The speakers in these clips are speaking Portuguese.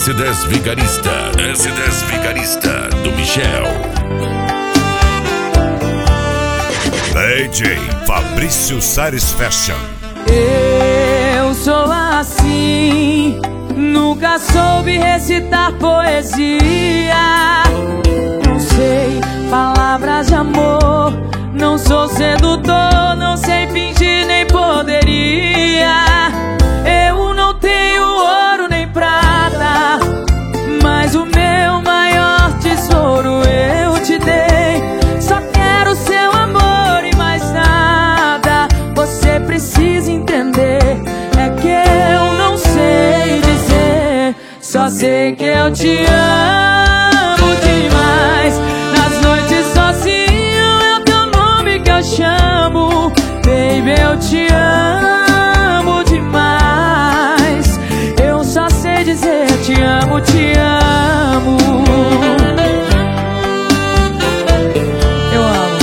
S10 Vigarista, S10 Vigarista do Michel. DJ Fabrício Sares Fashion. Eu sou assim, nunca soube recitar poesia. Não sei palavras de amor, não sou sedutor, não sei fingir nem poderia. Eu não tenho ouro nem prata, mas o meu maior tesouro eu te dei. Só quero seu amor e mais nada. Você precisa entender, é que eu não sei dizer. Só sei que eu te amo demais. Nas noites sozinho é o teu nome que eu chamo. Baby, eu te amo demais. Eu só sei dizer te amo, te amo. Eu amo.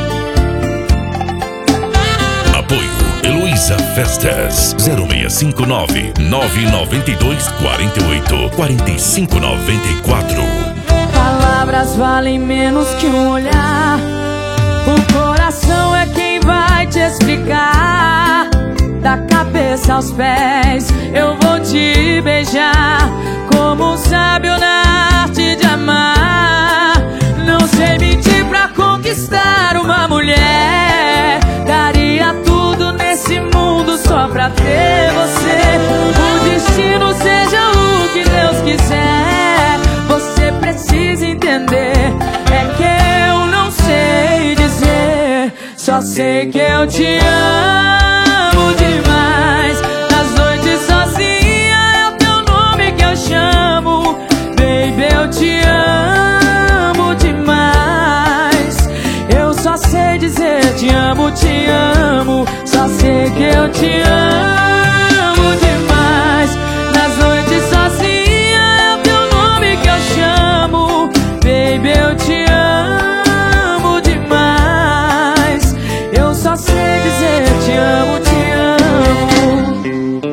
Apoio Heloísa Festas 0659 992 48 4594. Palavras valem menos que um olhar. O coração é quem vai te explicar. Da cabeça aos pés eu vou te beijar, como um sábio na arte de amar. Não sei mentir pra conquistar uma mulher. Daria tudo nesse mundo só pra ter você. O destino seja o que Deus quiser. Você precisa entender, é que eu não sei dizer. Só sei que eu te amo demais. Nas noites sozinha é o teu nome que eu chamo. Baby, eu te amo demais. Eu só sei dizer te amo, te amo. Só sei que eu te amo demais. Nas noites sozinha é o teu nome que eu chamo. Baby, eu te amo demais. Eu só sei dizer te amo, te amo.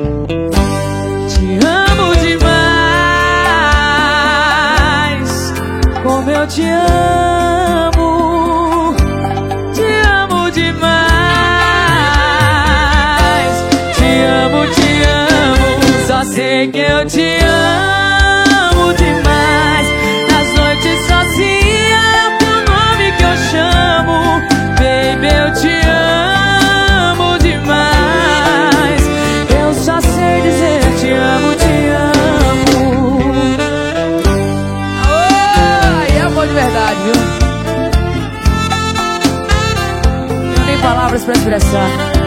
Te amo demais. Como eu te amo. Te amo demais. Te amo, te amo. Só sei que eu te amo demais. Nas noites sozinha é o teu nome que eu chamo. Baby, eu te amo demais. Eu só sei dizer te amo, te amo. Oh, e é amor de verdade, viu? Não tem palavras pra expressar.